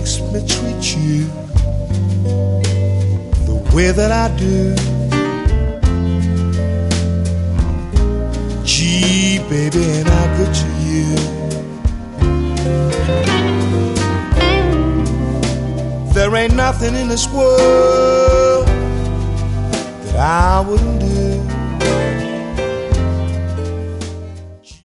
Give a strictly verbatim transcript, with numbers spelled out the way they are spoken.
makes me treat you the way that I do. Gee, baby, ain't I good to you? There ain't nothing in this world that I wouldn't do.